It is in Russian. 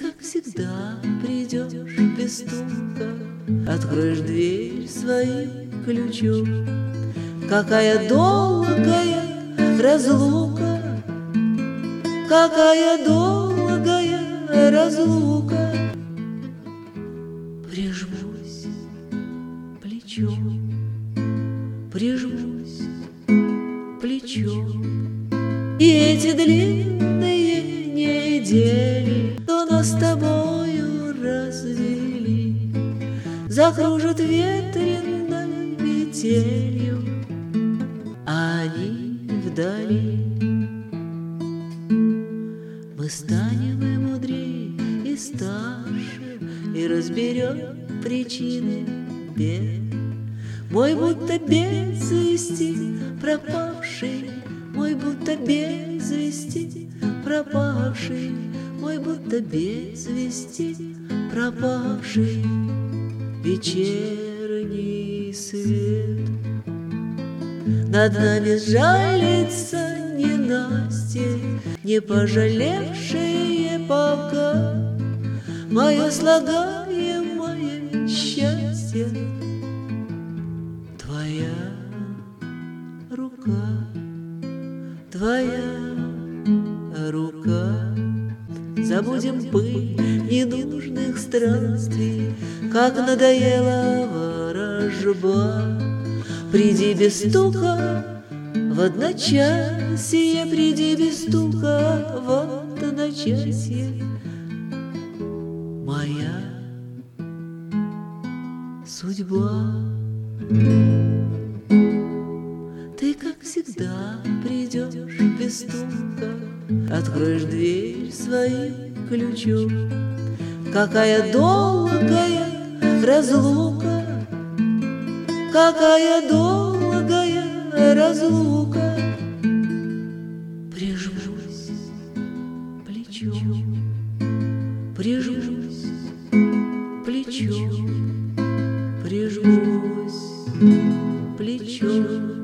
как всегда, придешь без стука, откроешь дверь своим ключом. Какая долгая разлука, какая долгая разлука. Прижмусь плечом, прижмусь плечом. И эти длинные недели, что нас с тобою развели, закружат ветреной метелью, а они вдали. Мы станем и мудрее, и старше, и разберем причины бед. Мой будто без вести пропавший, мой будто без вести пропавший, мой будто без вести пропавший вечерний свет. Над нами жалится ненастье, не пожалевшее пока мое слагаемое счастье. Твоя рука, твоя рука. Забудем пыль ненужных странствий, как надоела ворожба. Приди без стука в одночасье, приди без стука в одночасье. Моя судьба. Ты, как всегда, придешь без стука, откроешь дверь своим ключом. Какая долгая разлука, какая долгая разлука. Прижмусь плечом, прижмусь плечом, прижмусь плечом.